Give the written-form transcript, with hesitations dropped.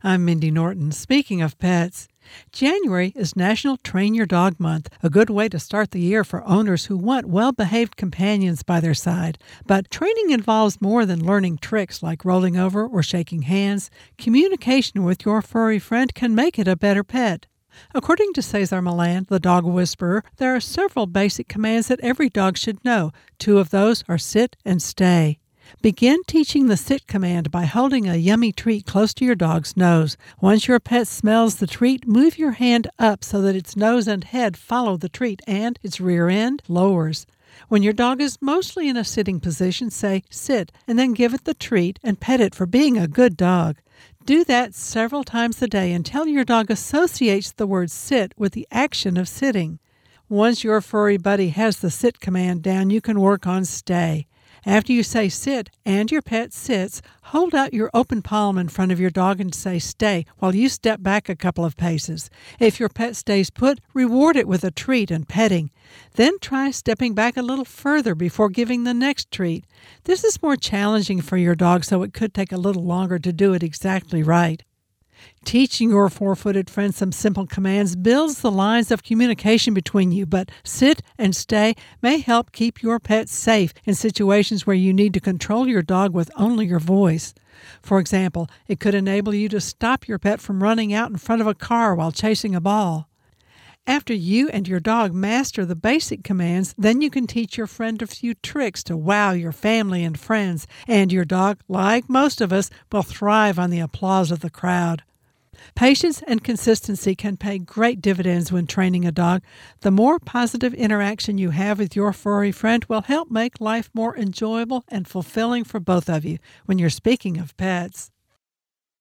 I'm Mindy Norton. Speaking of pets, January is National Train Your Dog Month, a good way to start the year for owners who want well-behaved companions by their side. But training involves more than learning tricks like rolling over or shaking hands. Communication with your furry friend can make it a better pet. According to Cesar Millan, the dog whisperer, there are several basic commands that every dog should know. 2 of those are sit and stay. Begin teaching the sit command by holding a yummy treat close to your dog's nose. Once your pet smells the treat, move your hand up so that its nose and head follow the treat and its rear end lowers. When your dog is mostly in a sitting position, say sit and then give it the treat and pet it for being a good dog. Do that several times a day until your dog associates the word sit with the action of sitting. Once your furry buddy has the sit command down, you can work on stay. After you say sit and your pet sits, hold out your open palm in front of your dog and say stay while you step back a couple of paces. If your pet stays put, reward it with a treat and petting. Then try stepping back a little further before giving the next treat. This is more challenging for your dog, so it could take a little longer to do it exactly right. Teaching your 4-footed friend some simple commands builds the lines of communication between you, but sit and stay may help keep your pet safe in situations where you need to control your dog with only your voice. For example, it could enable you to stop your pet from running out in front of a car while chasing a ball. After you and your dog master the basic commands, then you can teach your friend a few tricks to wow your family and friends, and your dog, like most of us, will thrive on the applause of the crowd. Patience and consistency can pay great dividends when training a dog. The more positive interaction you have with your furry friend will help make life more enjoyable and fulfilling for both of you when you're speaking of pets.